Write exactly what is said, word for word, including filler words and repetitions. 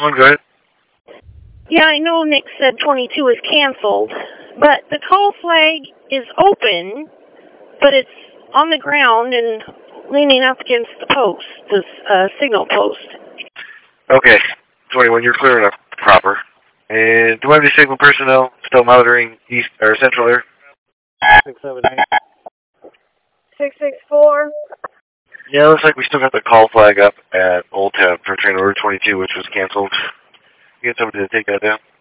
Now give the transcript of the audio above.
one, go ahead. Yeah, I know Nick said twenty-two is canceled, but the call flag is open, but it's on the ground and leaning up against the post, the uh, signal post. Okay, twenty-one, you're clear enough, proper. And do I have any signal personnel still monitoring east or central there? six seven eight. six six four. Yeah, looks like we still got the call flag up at Old Town for train order twenty-two, which was canceled. You get somebody to take that down?